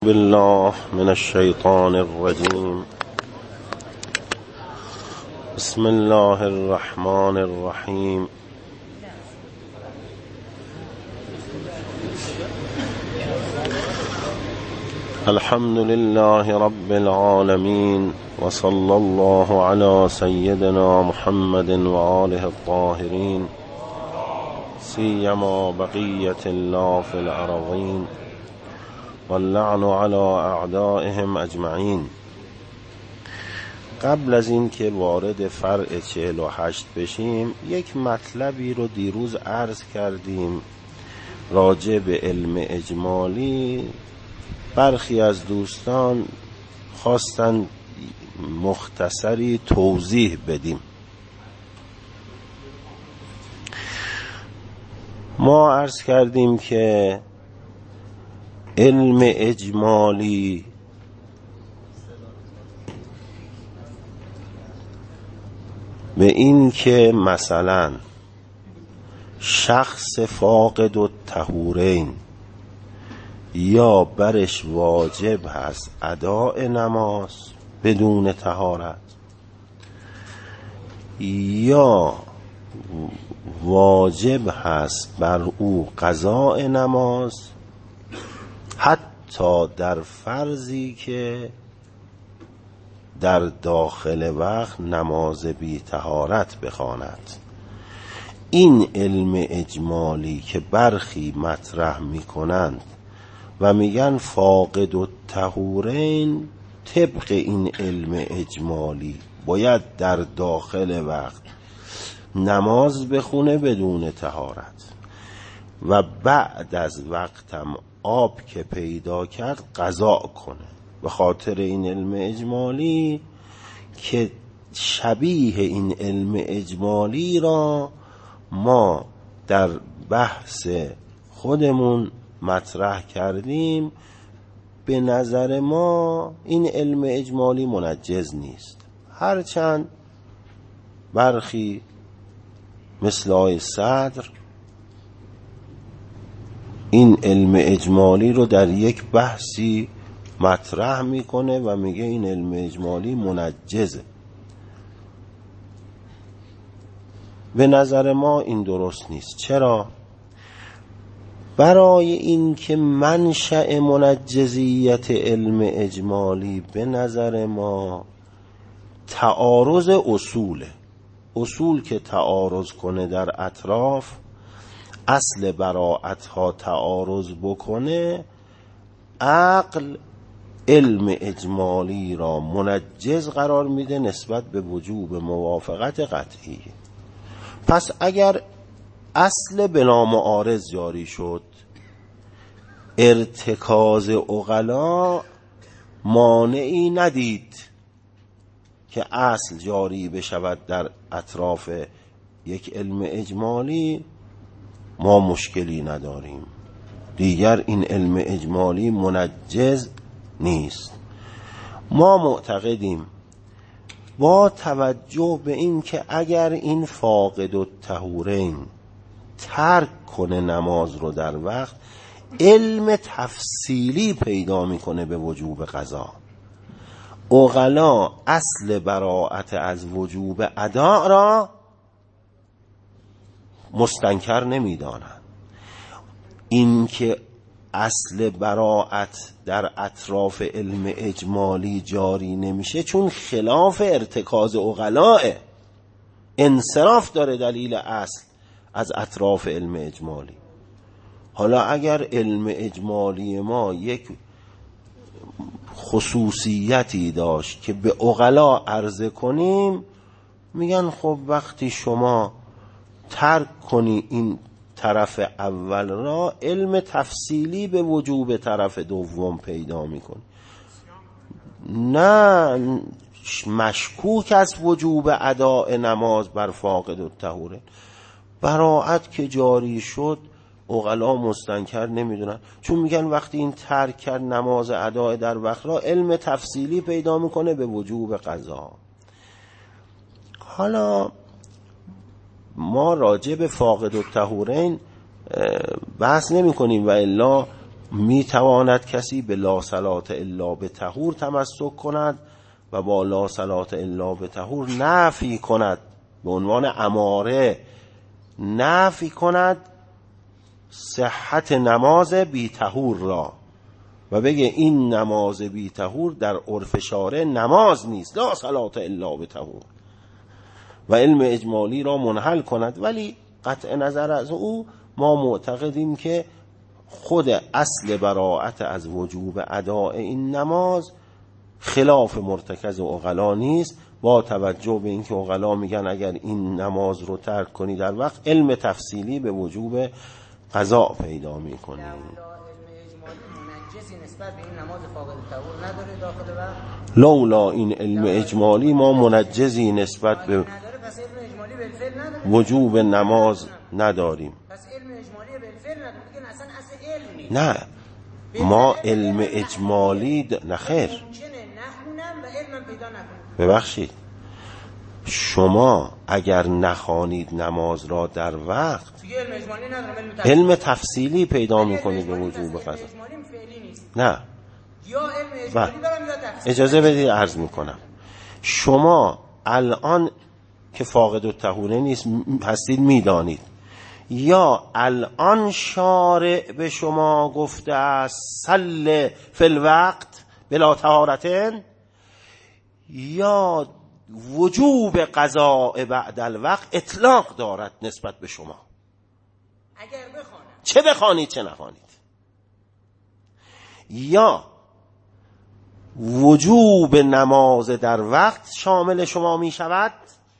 بالله من الشيطان الرجيم. بسم الله الرحمن الرحيم. الحمد لله رب العالمين، وصلى الله على سيدنا محمد وآله الطاهرين، سيما بقية الله في الأرضين، واللعن على اعدائهم اجمعین. قبل از این که وارد فرع 48 بشیم، یک مطلبی رو دیروز عرض کردیم راجع به علم اجمالی. برخی از دوستان خواستن مختصری توضیح بدیم. ما عرض کردیم که علم اجمالی به این که مثلا شخص فاقد الطهورین یا برش واجب هست اداء نماز بدون طهارت، یا واجب هست بر او قضاء نماز، حتی در فرضی که در داخل وقت نماز بی طهارت بخواند. این علم اجمالی که برخی مطرح میکنند و میگن فاقد الطهورین، طبق این علم اجمالی باید در داخل وقت نماز بخونه بدون طهارت و بعد از وقتم آب که پیدا کرد قضا کنه. به خاطر این علم اجمالی که شبیه این علم اجمالی را ما در بحث خودمون مطرح کردیم، به نظر ما این علم اجمالی منجز نیست، هرچند برخی مثل آقای صدر این علم اجمالی رو در یک بحثی مطرح میکنه و میگه این علم اجمالی منجزه. به نظر ما این درست نیست. چرا؟ برای این که منشأ منجزیت علم اجمالی به نظر ما تعارض اصول که تعارض کنه در اطراف، اصل براءت ها تعارض بکنه، عقل علم اجمالی را منجز قرار میده نسبت به وجوب موافقت قطعی. پس اگر اصل بلا معارض جاری شد، ارتکاز عقلا مانعی ندید که اصل جاری بشود در اطراف یک علم اجمالی، ما مشکلی نداریم. دیگر این علم اجمالی منجز نیست. ما معتقدیم با توجه به این که اگر این فاقد الطهورین ترک کنه نماز رو در وقت، علم تفصیلی پیدا میکنه به وجوب قضا. عقلا اصل براءت از وجوب ادا را مستنکر نمیدانند. این که اصل براءت در اطراف علم اجمالی جاری نمیشه چون خلاف ارتکاز عقلاه، انصراف داره دلیل اصل از اطراف علم اجمالی. حالا اگر علم اجمالی ما یک خصوصیتی داشت که به عقلا عرضه کنیم، میگن خب وقتی شما ترک کنی این طرف اول را، علم تفصیلی به وجوب طرف دوم پیدا میکنی. نه مشکوک از وجوب اداء نماز بر فاقد الطهورین. براءت که جاری شد عقلا مستنکر نمیدونن، چون میگن وقتی این ترک کرد نماز اداء در وقت را، علم تفصیلی پیدا میکنه به وجوب قضا. حالا ما راجع به فاقد الطهورین بحث نمی کنیم و الا میتواند کسی به لا صلاة الا به طهور تمسک کند و با لا صلاة الا به طهور نفی کند، به عنوان اماره نفی کند صحت نماز بی طهور را و بگه این نماز بی طهور در عرف شارع نماز نیست، لا صلاة الا به طهور، و علم اجمالی را منحل کند. ولی قطع نظر از او ما معتقدیم که خود اصل براءت از وجوب اداء این نماز خلاف مرتکز عقلا نیست، با توجه به اینکه عقلا میگن اگر این نماز رو ترک کنی در وقت علم تفصیلی به وجوب قضا پیدا میکنی. لولا این علم اجمالی ما منجزی نسبت به وجوب نماز نداریم. نه ما علم اجمالی نخیر. ببخشید شما اگر نخوانید نماز را در وقت علم تفصیلی پیدا میکنید به وجوب قضا. نه اجازه بدید عرض میکنم، شما الان که فاقد الطهوره نیست هستید میدانید، یا الان شارع به شما گفته است صل فی الوقت بلا طهارتن، یا وجوب قضاء بعد الوقت اطلاق دارد نسبت به شما. اگر بخوانم چه بخوانید چه نخوانید، یا وجوب نماز در وقت شامل شما می شود،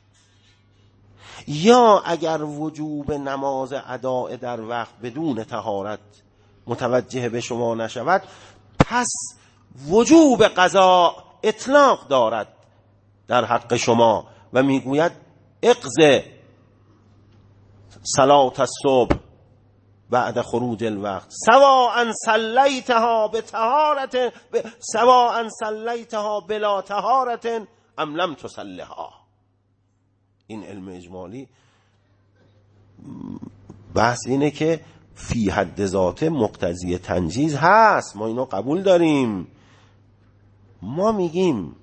یا اگر وجوب نماز اداء در وقت بدون طهارت متوجه به شما نشود، پس وجوب قضا اطلاق دارد در حق شما و میگوید اقضی صلاة الصبح بعد خروج الوقت سواء صلیتها بطهارت سواء صلیتها بلا طهارت ام لم تصلها. این علم اجمالی بحث اینه که فی حد ذاته مقتضی تنجیز هست، ما اینو قبول داریم. ما میگیم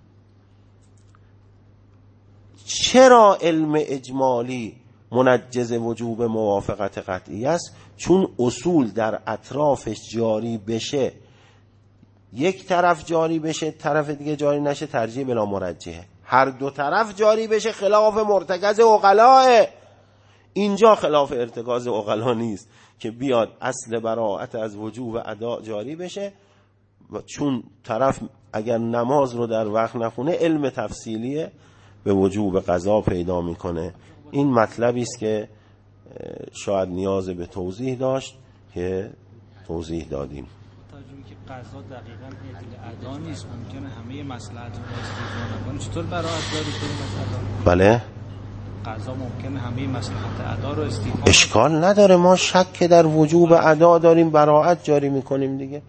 چرا علم اجمالی منجز وجوب موافقت قطعی است؟ چون اصول در اطرافش جاری بشه، یک طرف جاری بشه طرف دیگه جاری نشه، ترجیح بلا مرجحه. هر دو طرف جاری بشه خلاف مرتکز عقلاه. اینجا خلاف ارتکاز عقلا نیست که بیاد اصل براءت از وجوب ادا جاری بشه، چون طرف اگر نماز رو در وقت نخونه علم تفصیلی به وجوب قضا پیدا میکنه. این مطلبی است که شاید نیاز به توضیح داشت که توضیح دادیم. تاجمی که قضا دقیقاً علت ادا نیست، ممکنه همه مصلحت رو استفاده کنه. چطور براءت داری کنیم مثلا؟ بله قضا ممکنه همه مصلحت ادا رو استفاده. اشکال نداره، ما شک در وجوب ادا داریم، براءت جاری میکنیم دیگه.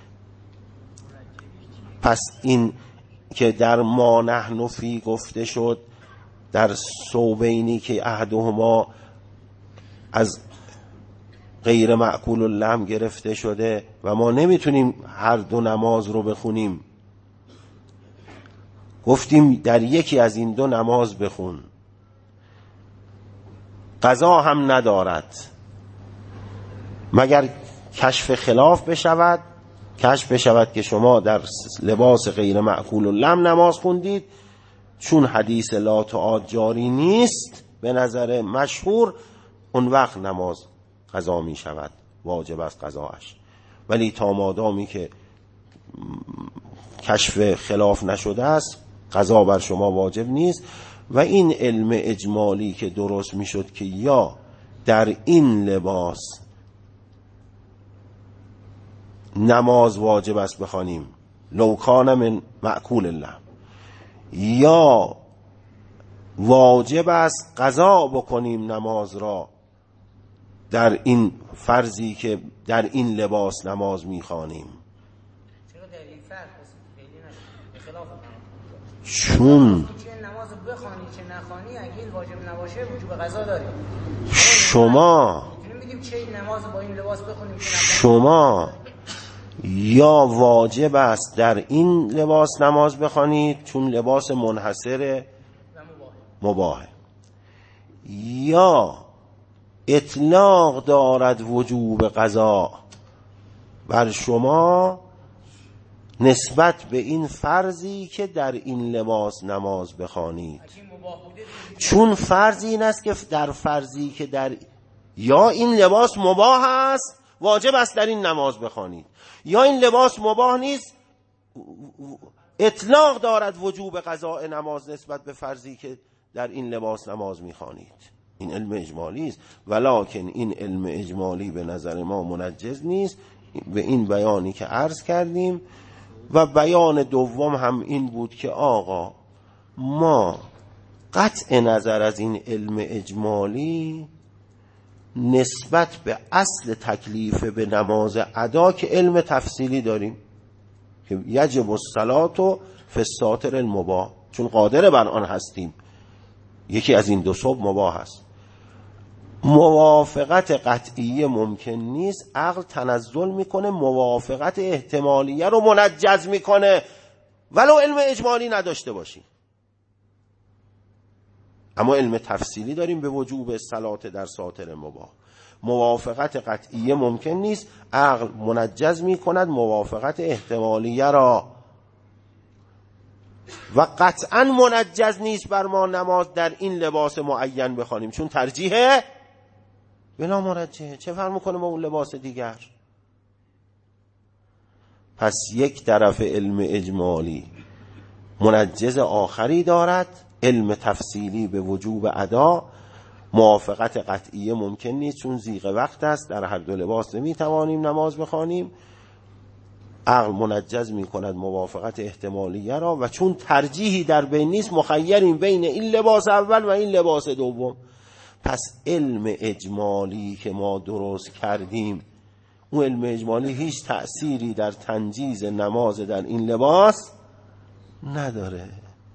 پس این که در ما نحن فی گفته شد در صوبینی که احدهما از غیر معقول اللحم گرفته شده و ما نمیتونیم هر دو نماز رو بخونیم، گفتیم در یکی از این دو نماز بخون، قضا هم ندارد مگر کشف خلاف بشود، کشف بشود که شما در لباس غیر معقول اللحم نماز خوندید، چون حدیث لا تعاد جاری نیست به نظر مشهور، اون وقت نماز قضا می شود، واجب است قضاش. ولی تا مادامی که کشف خلاف نشده است قضا بر شما واجب نیست. و این علم اجمالی که درست می شد که یا در این لباس نماز واجب است بخوانیم لو کان من معقول اللحم، یا واجب است قضا بکنیم نماز را در این فرضی که در این لباس نماز میخوانیم. چون نماز بخوانی چه نخوانی اگه این واجب نباشه وجوب قضا داریم. شما میتونیم بگیم چه نماز با این لباس بخونیم، شما یا واجب است در این لباس نماز بخوانید چون لباس منحصر مباهه، یا اطلاق دارد وجوب قضا بر شما نسبت به این فرضی که در این لباس نماز بخوانید. چون فرضی این است که در فرضی که در یا این لباس مباح است واجب است در این نماز بخوانید، یا این لباس مباح نیست اطلاق دارد وجوب قضاء نماز نسبت به فرضی که در این لباس نماز میخوانید. این علم اجمالی است، ولکن این علم اجمالی به نظر ما منجز نیست به این بیانی که عرض کردیم. و بیان دوم هم این بود که آقا ما قطع نظر از این علم اجمالی نسبت به اصل تکلیف به نماز ادا که علم تفصیلی داریم که یجب الصلاة فی الساتر المباح، چون قادر بر آن هستیم، یکی از این دو صبح مباح است. موافقت قطعیه ممکن نیست، عقل تنزل میکنه موافقت احتمالیه رو منجز میکنه ولو علم اجمالی نداشته باشیم. اما علم تفصیلی داریم به وجوب صلات در ساتر مباح. موافقت قطعیه ممکن نیست، عقل منجز میکند موافقت احتمالیه را. و قطعا منجز نیست بر ما نماز در این لباس معین بخوانیم چون ترجیحه بلا مرجحه. چه فرق میکنه با اون لباس دیگر؟ پس یک طرف علم اجمالی منجز آخری دارد، علم تفصیلی به وجوب ادا. موافقت قطعیه ممکن نیست چون ضیق وقت است، در هر دو لباس نمیتوانیم نماز بخوانیم. عقل منجز میکند موافقت احتمالیه را و چون ترجیحی در بین نیست مخیریم بین این لباس اول و این لباس دوم. پس علم اجمالی که ما درست کردیم اون علم اجمالی هیچ تأثیری در تنجیز نماز در این لباس نداره،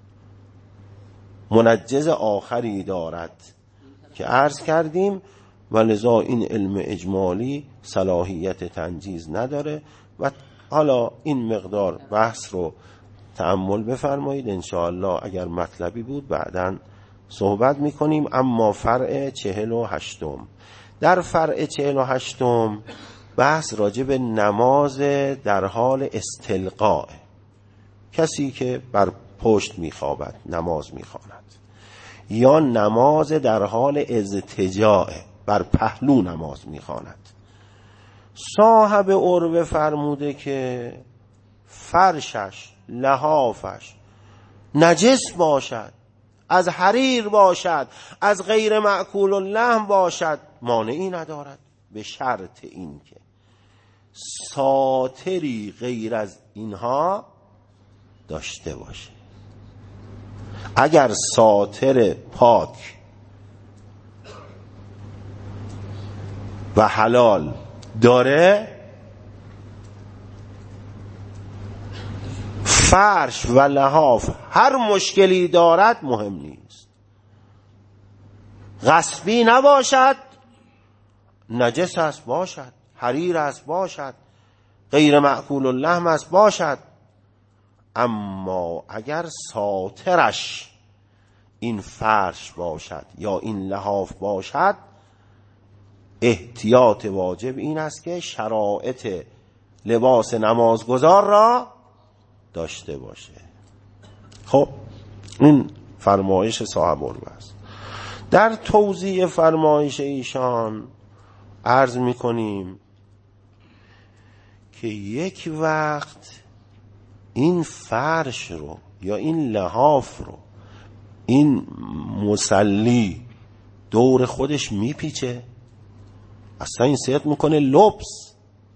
منجز آخری دارد که عرض کردیم و لذا این علم اجمالی صلاحیت تنجیز نداره. و حالا این مقدار بحث رو تأمل بفرمایید انشاءالله، اگر مطلبی بود بعداً صحبت میکنیم. اما فرع 48، در فرع 48 بحث راجع به نماز در حال استلقاء، کسی که بر پشت میخوابد نماز میخواند، یا نماز در حال اضطجاع بر پهلو نماز میخواند. صاحب عروه فرموده که فرشش لحافش نجس باشد، از حریر باشد، از غیر مأکول اللحم باشد، مانعی ندارد به شرط این که ساتری غیر از اینها داشته باشه. اگر ساتر پاک و حلال داره، فرش و لحاف هر مشکلی دارد مهم نیست، غصبی نباشد، نجس است باشد، حریر است باشد، غیر مأکول اللحم است باشد. اما اگر ساترش این فرش باشد یا این لحاف باشد، احتیاط واجب این است که شرایط لباس نمازگزار را داشته باشه. خب این فرمایش صاحب عروه است. در توضیح فرمایش ایشان عرض میکنیم که یک وقت این فرش رو یا این لحاف رو این مصلی دور خودش میپیچه، اصلا این صحت میکنه لبس،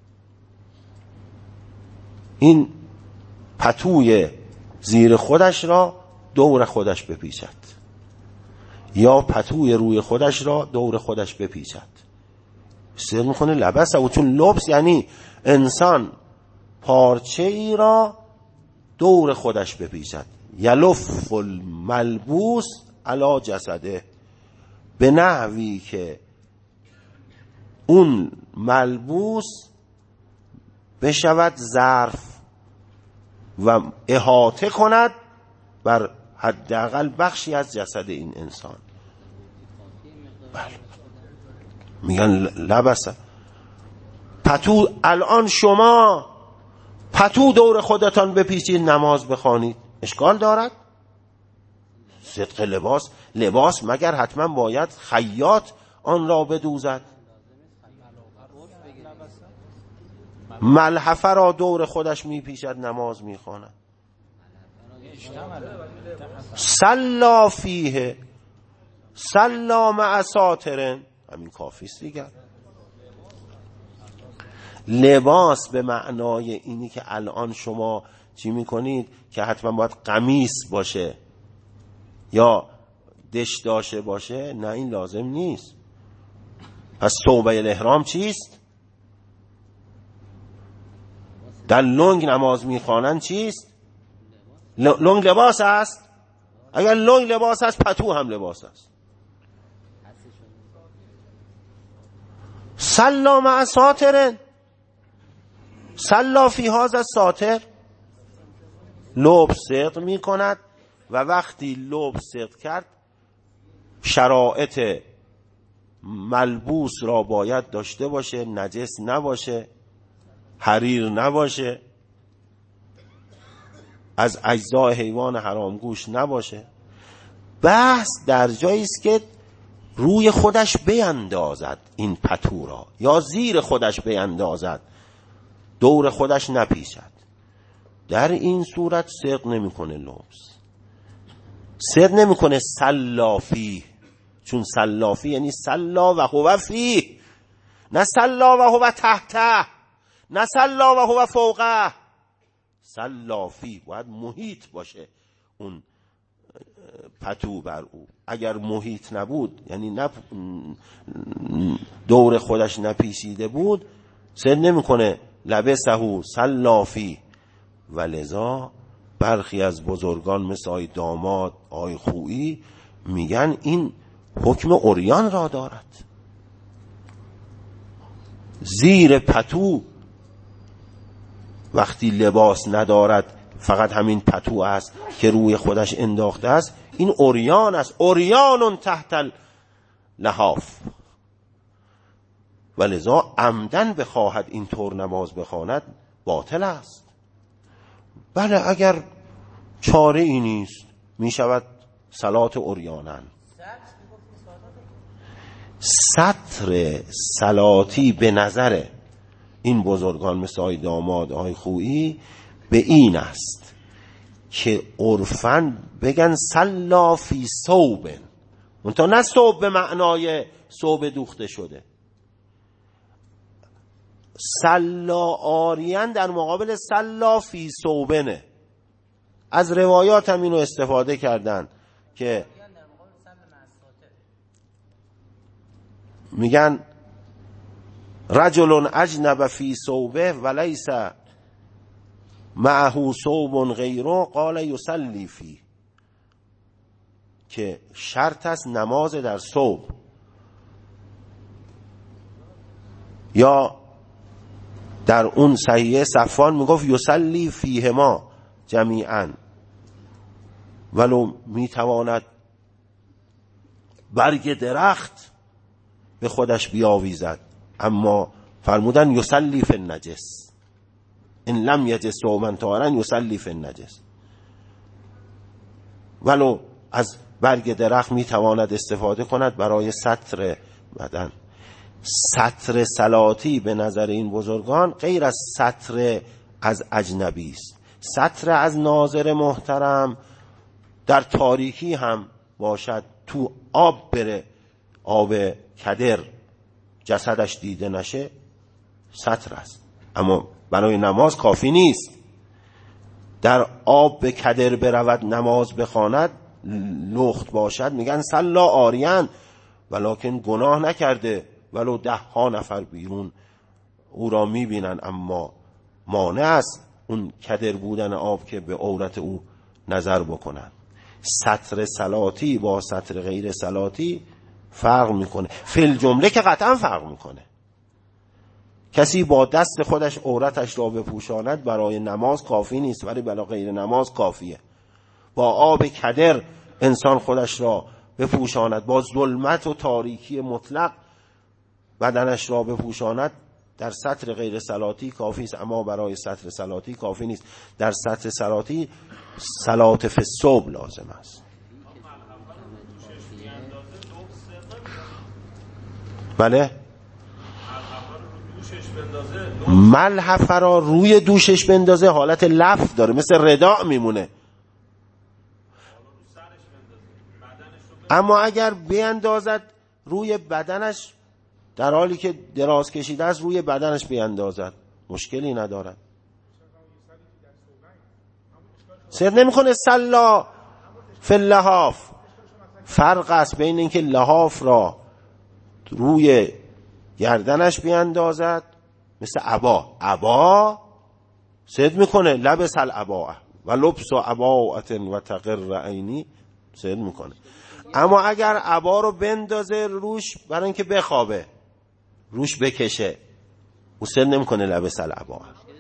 این پتوی زیر خودش را دور خودش بپیچد یا پتوی روی خودش را دور خودش بپیچد، صحت میکنه لبس. و چون لبس یعنی انسان پارچه ای را دور خودش بپیچد، یلف الملبوس علی جسده، به نحوی که اون ملبوس بشود ظرف و احاطه کند بر حداقل بخشی از جسد این انسان. بله. میگن لبسه پتو. الان شما پتو دور خودتان بپیچید نماز بخوانید، اشکال دارد؟ صدق لباس مگر حتما باید خیاط آن را بدوزد؟ ملحفه را دور خودش میپیچد نماز میخواند. صلا فیه صلا مع ساترن، همین کافیست دیگر. لباس به معنای اینی که الان شما چی میکنید که حتما باید قمیص باشه یا دش داشته باشه، نه این لازم نیست. پس توبه الاحرام چیست؟ در لنگ نماز میخوانند چیست؟ لنگ لباس است؟ اگر لنگ لباس است پتو هم لباس است. صلا مع ساترن صلا فی هذا الساتر، لب صدق می کند و وقتی لب صدق کرد شرایط ملبوس را باید داشته باشه، نجس نباشه، حریر نباشه، از اجزاء حیوان حرامگوش نباشه. بحث در جایی است که روی خودش بیندازد این پتو را یا زیر خودش بیندازد، دور خودش نپیچد. در این صورت صدق نمیکنه لبس، صدق نمیکنه سلافی، چون سلافی یعنی سلا و هو فی، نه سلا و هو تحته، نه سلا و هو فوقه. سلافی باید محیط باشه اون پتو بر او. اگر محیط نبود، یعنی دور خودش نپیچیده بود، صدق نمیکنه لبسهو سلافی. و لذا برخی از بزرگان مثل آی داماد آی خویی میگن این حکم عریان را دارد. زیر پتو وقتی لباس ندارد، فقط همین پتو است که روی خودش انداخته است، این عریان است. عریان تحت اللحاف. ولذا عمدن بخواهد این طور نماز بخواند باطل است. بله اگر چاره ای نیست می شود صلات عریانن. سطر صلاتی به نظر این بزرگان مثل آی داماد آی خویی به این است که عرفاً بگن صلا فی ثوب، منتها نه ثوب به معنای ثوب دوخته شده. صلا عاریان در مقابل صلا فی ثوبنه. از روایات هم اینو استفاده کردن که میگن رجل اجنب فی ثوبه ولیس معه ثوب غیره قال یصلی فی، که شرط است نماز در ثوب. یا در اون صحیح صفوان میگفت یصلی فیهما جمیعا، ولو میتواند برگ درخت به خودش بیاویزد، اما فرمودن یصلی فی النجس، ان لم یجد ثوبا طاهرا یصلی فی النجس. ولو از برگ درخت میتواند استفاده کند برای ستر بدن. ستر صلاتی به نظر این بزرگان غیر از ستر از اجنبی است. ستر از ناظر محترم در تاریکی هم باشد، تو آب بره، آب کدر جسدش دیده نشه، ستر است. اما برای نماز کافی نیست. در آب به کدر برود نماز بخواند، لخت باشد، میگن صلا عاریان، ولکن گناه نکرده، ولو 10 نفر بیرون او را میبینن، اما مانع است اون کدر بودن آب که به عورت او نظر بکنن. ستر صلاتی با ستر غیر صلاتی فرق میکنه. فی الجمله که قطعا فرق میکنه. کسی با دست خودش عورتش را بپوشاند برای نماز کافی نیست، ولی برای غیر نماز کافیه. با آب کدر انسان خودش را بپوشاند، با ظلمت و تاریکی مطلق بدنش را بپوشاند، در سطر غیر صلاتی کافی است، اما برای سطر صلاتی کافی نیست. در سطر صلاتی صلات فی الصبح لازم است. بله، ملحفه را روی دوشش بندازه حالت لف داره، مثل رداء میمونه. اما اگر بیندازد روی بدنش، در حالی که دراز کشیده است روی بدنش بیندازد، مشکلی ندارد. سر نمیکنه صلا فی اللحاف. فرق است بین اینکه لحاف را روی گردنش بیندازد، مثل عبا سد میکنه، لبس العباء و لبس عباءت و تقر عینی، سد میکنه. اما اگر عبا رو بندازه روش برای اینکه بخوابه، روش بکشه، او سد نمیکنه لبس العباء.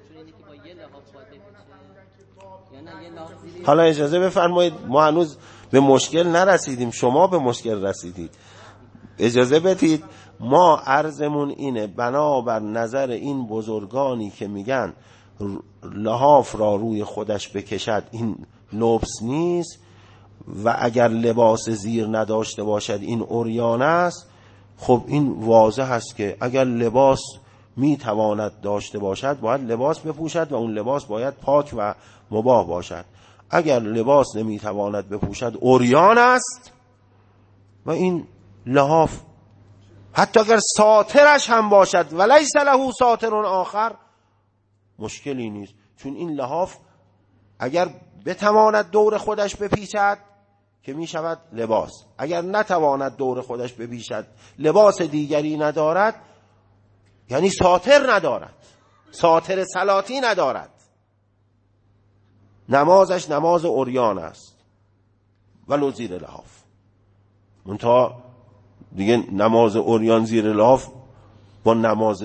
حالا اجازه بفرمایید، ما هنوز به مشکل نرسیدیم، شما به مشکل رسیدید. اجازه بدید ما عرضمون اینه، بنابر نظر این بزرگانی که میگن لحاف را روی خودش بکشد این لبس نیست و اگر لباس زیر نداشته باشد این عریان است، خب این واضح است که اگر لباس میتواند داشته باشد باید لباس بپوشد و اون لباس باید پاک و مباح باشد. اگر لباس نمیتواند بپوشد عریان است و این لحاف حتی اگر ساترش هم باشد ولیس له ساتر آخر، مشکلی نیست، چون این لحاف اگر بتواند دور خودش بپیچد که می شود لباس، اگر نتواند دور خودش بپیچد لباس دیگری ندارد، یعنی ساتر ندارد، ساتر صلاتی ندارد، نمازش نماز عریان است ولو زیر لحاف. منتها دیگه نماز عریان زیر لحاف با نماز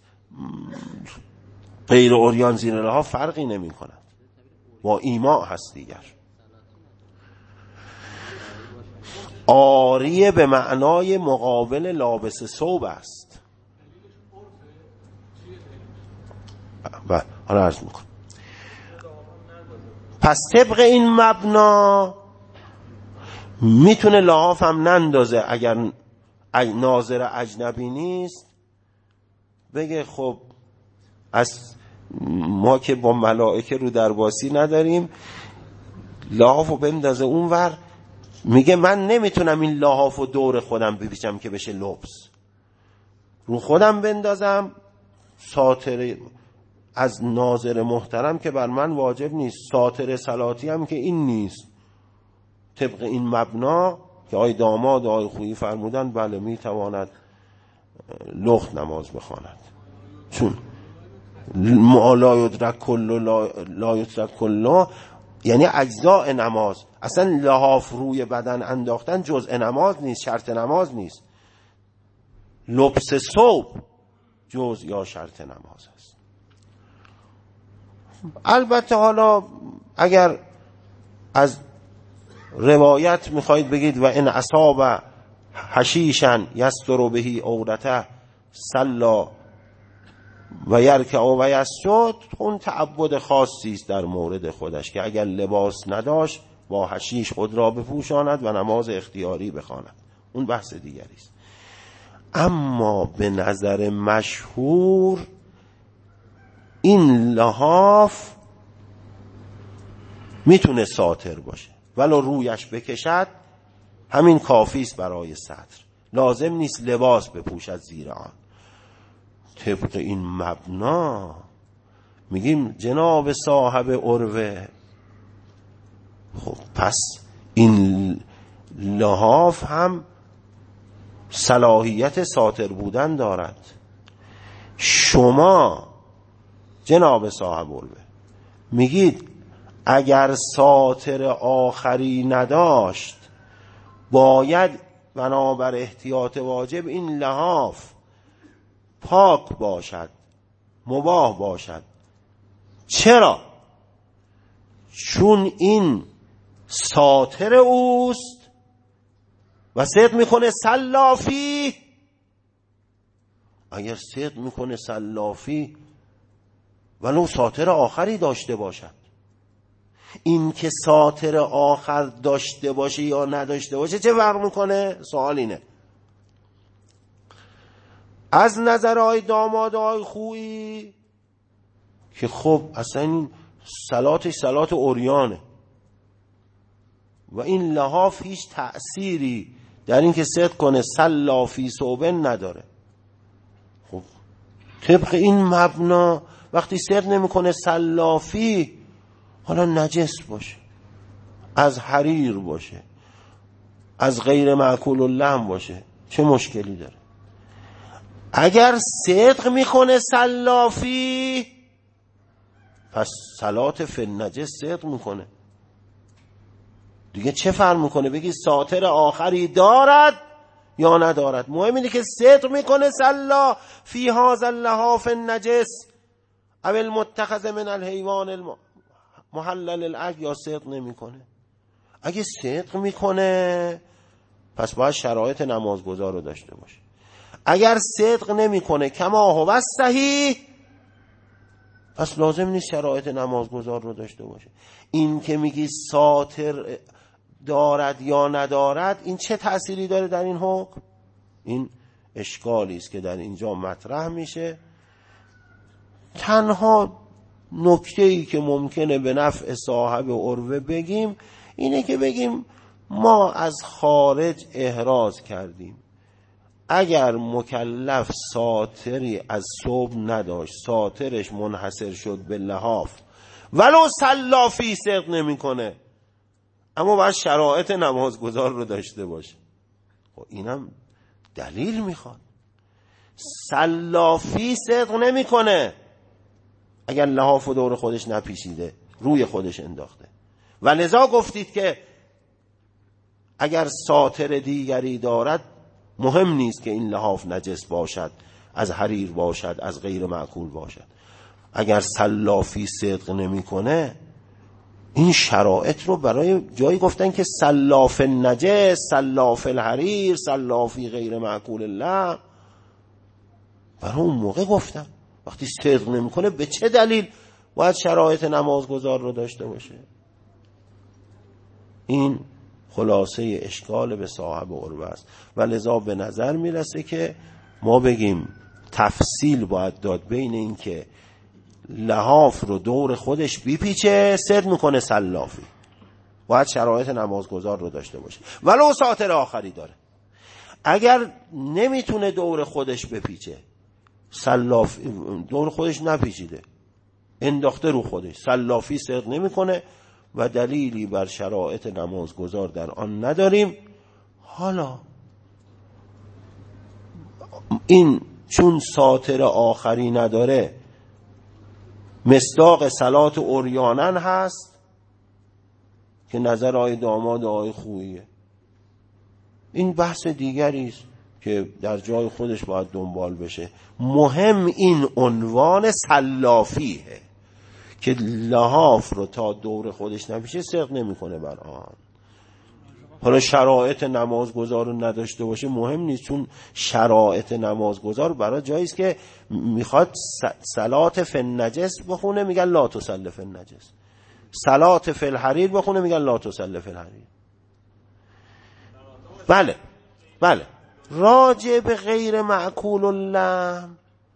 غیر عریان زیر لحاف فرقی نمی کند، با ایماء هست دیگر. عاریه به معنای مقابل لابس ثوب است. حالا عرض میکنم. پس طبق این مبنا میتونه لحاف هم نندازه اگر ناظر اجنبی نیست، بگه خب از ما که با ملائکه رو درباسی نداریم، لحافو بندازه اونور. میگه من نمیتونم این لحافو دور خودم بپیچم که بشه لبس، رو خودم بندازم، ساتر از ناظر محترم که بر من واجب نیست، ساتر صلاتی هم که این نیست. طبق این مبنا که آی داماد و آی خویی فرمودن بله میتواند لخت نماز بخواند، چون ما لا یدرک کل لا یترک کل، یعنی اجزاء نماز. اصلا لحاف روی بدن انداختن جزء نماز نیست، شرط نماز نیست. لبس ثوب جزء یا شرط نماز است. البته حالا اگر از روایت میخواید بگید و ان اصاب حشیشا یستر بهی عورته صلا و یرکع و یسجد، اون تعبد خاصی است در مورد خودش که اگر لباس نداشت با حشیش خود را بپوشاند و نماز اختیاری بخواند، اون بحث دیگری است. اما به نظر مشهور این لحاف میتونه ساتر باشه، ولو رویش بکشد همین کافی است برای ستر، لازم نیست لباس بپوشد زیر آن. طبق این مبنا میگیم جناب صاحب عروه، خب پس این لحاف هم صلاحیت ساتر بودن دارد. شما جناب صاحب عروه میگید اگر ساتر آخری نداشت باید بنابر احتیاط واجب این لحاف پاک باشد مباح باشد. چرا؟ چون این ساتر اوست و صدق میکنه سلافی. اگر صدق میکنه سلافی ولو ساتر آخری داشته باشد، این که ساتر آخر داشته باشه یا نداشته باشه چه فرق میکنه؟ سوال اینه. از نظرهای دامادهای خویی که خب اصلا این صلاتش صلات عریانه و این لحاف هیچ تأثیری در این که صدق کنه سلافی ثوبن نداره. خب طبق این مبنا وقتی صدق نمیکنه سلافی، حالا نجس باشه، از حریر باشه، از غیر مأکول اللحم باشه، چه مشکلی داره؟ اگر صدق میکنه سلافی، پس صلات فی النجس صدق میکنه دیگه. چه فرق میکنه بگی ساتر آخری دارد یا ندارد؟ مهم اینه که صدق میکنه سلا فی هذا اللحاف النجس او المتخذ من الحیوان محلل الاکل، یا صدق نمیکنه. اگه صدق میکنه پس باید شرایط نمازگزار رو داشته باشه. اگر صدق نمیکنه کما هو صحیح، پس لازم نیست شرایط نمازگزار رو داشته باشه. این که میگی ساتر دارد یا ندارد، این چه تأثیری داره در این حکم؟ این اشکالی است که در اینجا مطرح میشه. تنها نکته‌ای که ممکنه به نفع صاحب عروه بگیم اینه که بگیم ما از خارج احراز کردیم، اگر مکلف ساتری از ثوب نداشت، ساترش منحصر شد به لحاف، ولو سلافی صدق نمیکنه، اما باید شرایط نمازگزار رو داشته باشه. خب اینم دلیل میخواد. سلافی صدق نمیکنه اگر لحاف و دور خودش نپیچیده، روی خودش انداخته. و لذا گفتید که اگر ساتر دیگری دارد مهم نیست که این لحاف نجس باشد، از حریر باشد، از غیر معکول باشد. اگر سلافی صدق نمیکنه، این شرایط رو برای جایی گفتن که سلاف النجس، سلاف الحریر، سلافی غیر معکول الله، برای اون موقع گفتن. وقتی صدق نمیکنه به چه دلیل باید شرایط نمازگزار رو داشته باشه؟ این خلاصه اشکال به صاحب عروه است و لذا به نظر میرسه که ما بگیم تفصیل باید داد بین این که لحاف رو دور خودش بیپیچه صدق میکنه سلافی، باید شرایط نمازگزار رو داشته باشه ولو ساتر آخری داره. اگر نمیتونه دور خودش بپیچه، سلافی دور خودش نپیچیده، انداخته رو خودش، سلافی صدق نمیکنه و دلیلی بر شرایط نمازگزار در آن نداریم. حالا این چون ساتر آخری نداره مصداق صلات عریانن هست که نظر آی داماد آی خوییه. این بحث دیگری است که در جای خودش باید دنبال بشه. مهم این عنوان سلافیه که لحاف رو تا دور خودش نپیچه صدق نمیکنه بر آن. حالا شرایط نمازگزار رو نداشته باشه مهم نیست، چون شرایط نمازگزار برای جایی است که میخواد صلات فی النجس بخونه میگن لا تصلی فی النجس، صلات فی الحریر بخونه میگن لا تصلی فی الحریر. بله راجع به غیر معکول اللحم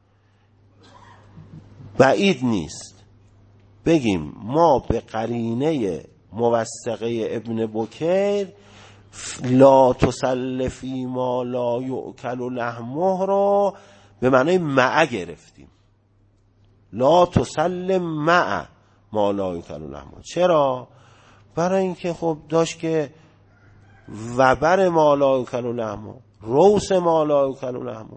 بعید نیست بگیم ما به قرینه موثقه ابن بکیر لا تسل فی ما لا یؤکل لحمه رو به معنای مع گرفتیم. لا تسل مع ما لا یؤکل لحمه. چرا؟ برای اینکه خب داشت که وبر ما لا یؤکل لحمه، روس ما لا یؤکل لحمه،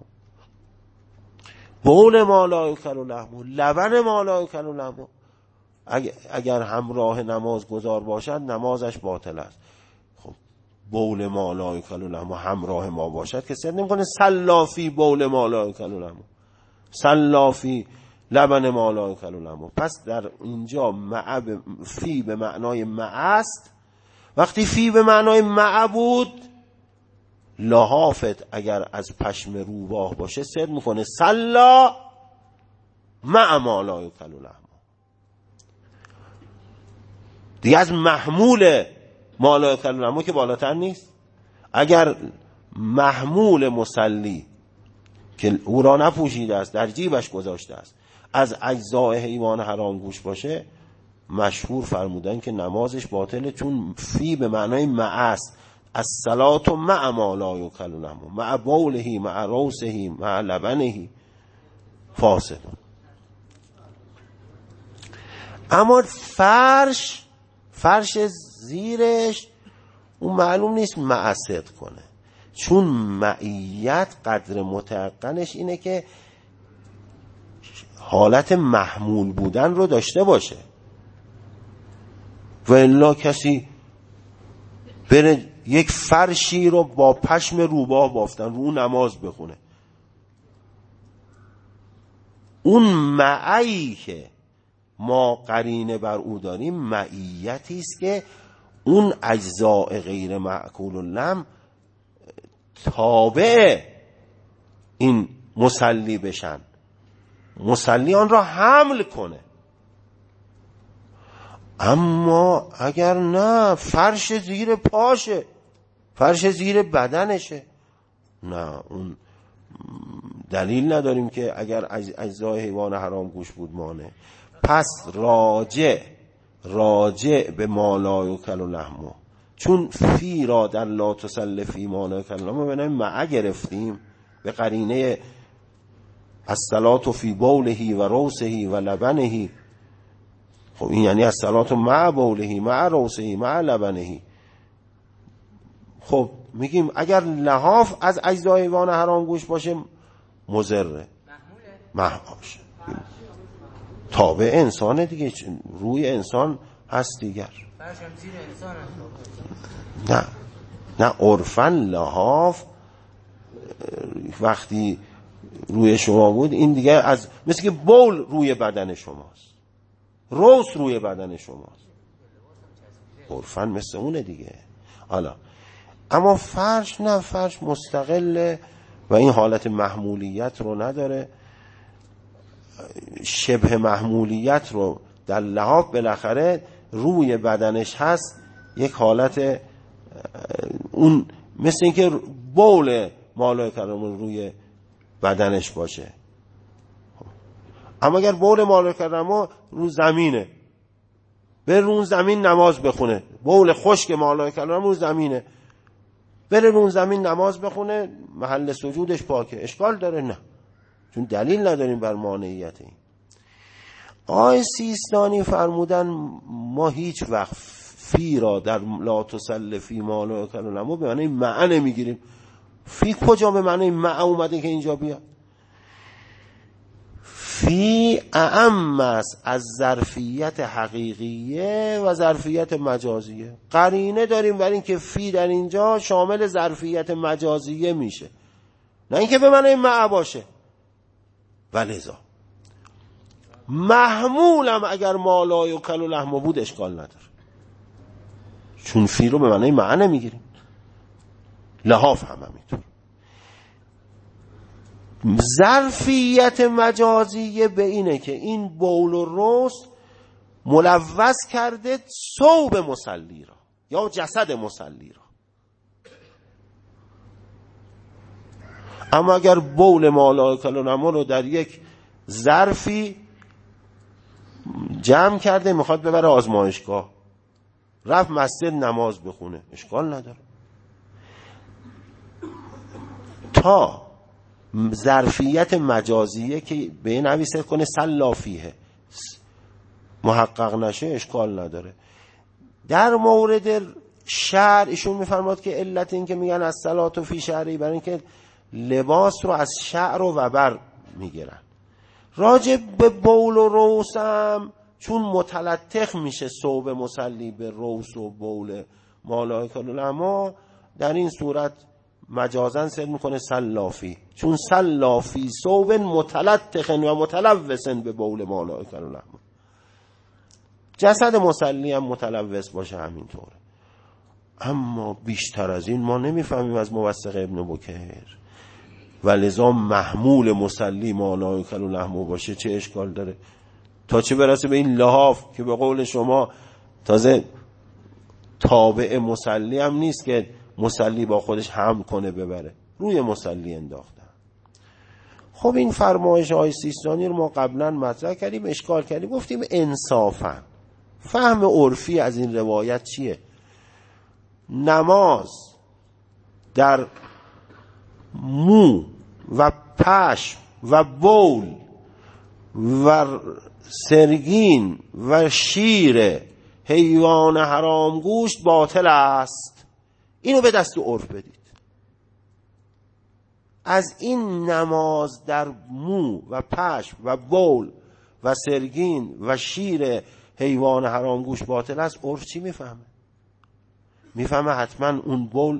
بول ما لا یؤکل لحمه، لبن ما لا یؤکل لحمه، اگر همراه نماز گذار باشد نمازش باطل است. خب بول ما لا یؤکل لحمه همراه ما باشد که صدق نمی‌کنه سلافی بول ما لا یؤکل لحمه، سلافی لبن ما لا یؤکل لحمه. پس در اینجا فی به معنای مع است. وقتی فی به معنای مع بود، لحافت اگر از پشم روباه باشه صدق میکنه سلا مع ما لا یؤکل لحمه. دیگه از محمول ما لا یؤکل لحمه که بالاتر نیست. اگر محمول مسلی که او را نپوشیده است، در جیبش گذاشته است، از اجزای حیوان حرام گوش باشه، مشهور فرمودن که نمازش باطله، چون فی به معنای مع است. الصلاة مع ما لا یؤکل لحمه، مع بوله، مع روثه، مع لبنه فاسد. اما فرش زیرش اون معلوم نیست معصد کنه، چون معیت قدر متقنش اینه که حالت محمول بودن رو داشته باشه. و الا کسی بره یک فرشی رو با پشم روباه بافتن رو نماز بخونه، اون معی که ما قرینه بر او داریم معیتی است که اون اجزاء غیر معقول اللحم تابع این مسلی بشن، مسلی آن را حمل کنه. اما اگر نه، فرش زیر پاشه، فرش زیر بدنشه، نه، اون دلیل نداریم که اگر اجزای حیوان حرام گوش بود مانه. پس راجع به ما لا یؤکل لحمه، چون فی را در لا تسل فی ما لا یؤکل لحمه بنای مع گرفتیم به قرینه الصلاة فی بوله و روثه و لبنه. خب این یعنی الصلاة مع بوله مع روثه مع لبنه. خب میگیم اگر لحاف از اجزای حیوان حرام گوش باشه مضره، محمول باشه، تابع انسانه دیگه، روی انسان هست دیگر. نه عرفاً لحاف وقتی روی شما بود این دیگه از مثل که بول روی بدن شماست، روث روی بدن شماست، عرفاً مثل اونه دیگه. حالا اما فرش نه، فرش مستقله و این حالت محمولیت رو نداره. شبه محمولیت رو در لحاف بالاخره روی بدنش هست، یک حالت اون مثل اینکه بول مالای کرمون روی بدنش باشه. اما اگر بول مالای کرمون رو زمینه، بره رو زمین نماز بخونه، بول خشک مالای کرمون رو زمینه، بره رو زمین نماز بخونه، محل سجودش پاکه، اشکال داره؟ نه، چون دلیل نداریم بر مانعیت این. آقای سیستانی فرمودن ما هیچ وقت فی را در لا تسل فی ما لا یؤکل لحمه به معنی معنی میگیریم. فی کجا به معنی مع اومده که اینجا بیاد؟ فی اعم است از ظرفیت حقیقیه و ظرفیت مجازیه. قرینه داریم برای اینکه فی در اینجا شامل ظرفیت مجازیه میشه، نه اینکه به معنی مع باشه. ولذا محمولم اگر ما لا یؤکل لحمه بود اشکال نداره، چون فی رو به معنی معنی میگیریم. لحاف هم همینطور. ظرفیت مجازیه به اینه که این بول و روث ملوث کرده ثوب مصلی را یا جسد مصلی را. اما اگر بول ما لا یؤکل لحمه رو در یک ظرفی جمع کرده میخواد ببره آزمایشگاه، رفت مسجد نماز بخونه، اشکال نداره. تا ظرفیت مجازیه که به نویسه کنه صلا فیه محقق نشه اشکال نداره. در مورد شعر ایشون میفرماد که علت این که میگن از صلاة فی شعری برای اینکه لباس رو از شعر و وبر میگیرن. راجع به بول و روثم چون متلطخ میشه ثوب مصلی به روث و بول ما لا یؤکل لحمه، در این صورت مجازن صدق میکنه سلافی، چون سلافی ثوب متلطخ و متلوث به بول مالائک اللحم. جسد مصلی هم متلوث باشه همینطوره. اما بیشتر از این ما نمیفهمیم از موثق ابن بکر. ولذا محمول مصلی مالائک اللحم باشه چه اشکال داره؟ تا چه برسه به این لحاف که به قول شما تازه تابع مصلی هم نیست که مصلی با خودش حمل کنه ببره، روی مصلی انداختن. خب این فرمایش های سیستانی رو ما قبلا مطرح کردیم، اشکال کردیم، گفتیم انصافا فهم عرفی از این روایت چیه؟ نماز در مو و پشم و بول و سرگین و شیر حیوان حرام گوشت باطل است. اینو به دست عرف بدید. از این نماز در مو و پشم و بول و سرگین و شیر حیوان حرام گوشت باطل است، عرف چی میفهمه؟ میفهمه حتما اون بول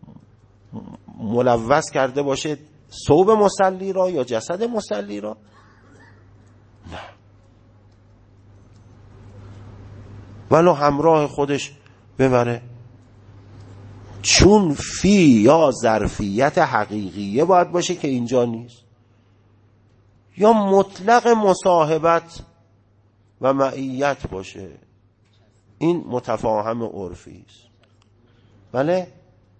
ملوث کرده باشه ثوب مصلی را یا جسد مصلی را؟ نه، ولو همراه خودش ببره، چون فی یا ظرفیت حقیقیه باید باشه که اینجا نیست، یا مطلق مصاحبت و معیت باشه. این متفاهم عرفی است. بله؟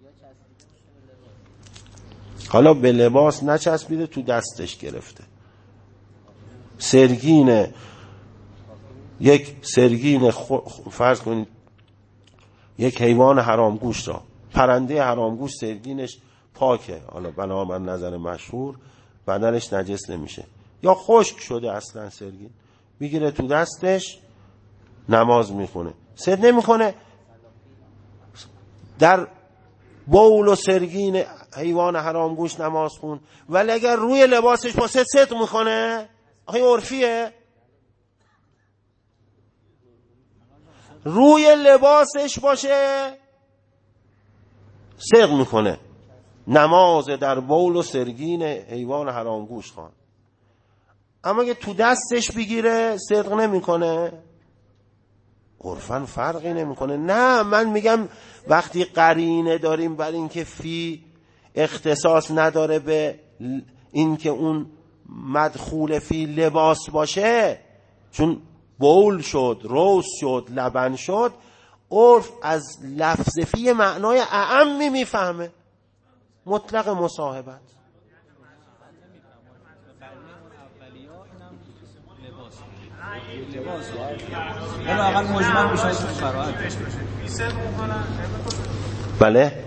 حالا به لباس نچسبیده، تو دستش گرفته. سرگین فرض کنید یک حیوان حرامگوشت را، پرنده حرامگوشت سرگینش پاکه، حالا بنابر نظر مشهور بدنش نجس نمیشه، یا خشک شده اصلا سرگین، میگیره تو دستش نماز میخونه. صدق نمیکنه در بول و سرگین حیوان حرامگوشت نماز خون، ولی اگر روی لباسش باشه صدق میکنه. آخه عرفیه، روی لباسش باشه صدق میکنه. نماز در بول و سرگین حیوان حرامگوشت خوان. اما اگه تو دستش بگیره صدق نمیکنه، عرفاً فرقی نمیکنه. نه، من میگم وقتی قرینه داریم بر این که فی اختصاص نداره به این که اون مدخول فی لباس باشه، چون بول شد، روز شد، لبن شد، عرف از لفظ فی معنای اعمی میفهمه، مطلق مصاحبت. اینو اول مجمل میشه فراحت. بله.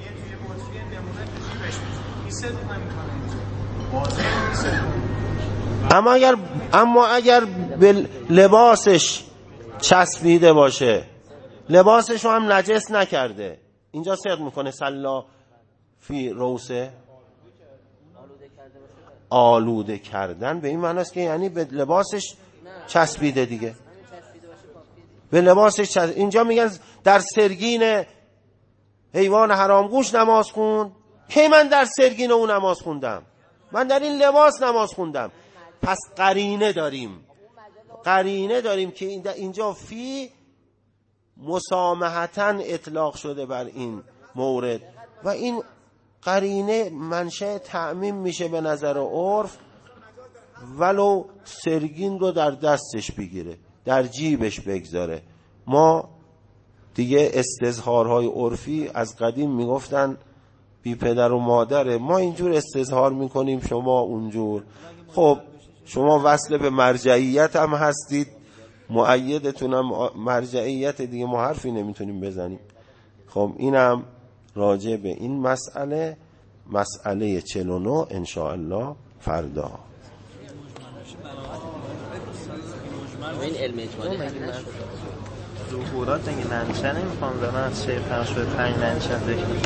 اما اگر به لباسش چسبیده باشه، لباسش رو هم نجس نکرده، اینجا صدق میکنه سلا فی روسه. آلوده کردن به این معنی است که یعنی به لباسش چسبیده دیگه، به لباسش اینجا میگن در سرگین حیوان حرامگوشت نماز خون. که من در سرگین اون نماز خوندم؟ من در این لباس نماز خوندم. پس قرینه داریم که اینجا فی مسامحتاً اطلاق شده بر این مورد، و این قرینه منشأ تعمیم میشه به نظر عرف. ولو سرگین رو در دستش بگیره، در جیبش بگذاره. ما دیگه استظهارهای عرفی از قدیم میگفتن بی پدر و مادره، ما اینجور استظهار میکنیم شما اونجور. خب شما وصل به مرجعیت هم هستید، مؤیدتون هم مرجعیت دیگه، ما حرفی نمیتونیم بزنیم. خب اینم راجع به این مسئله 49 انشاءالله فردا. این علم اجمالی هست. ظهورات اگه ننشه نمیخوام به من از شیخ هم شده 5 ننشه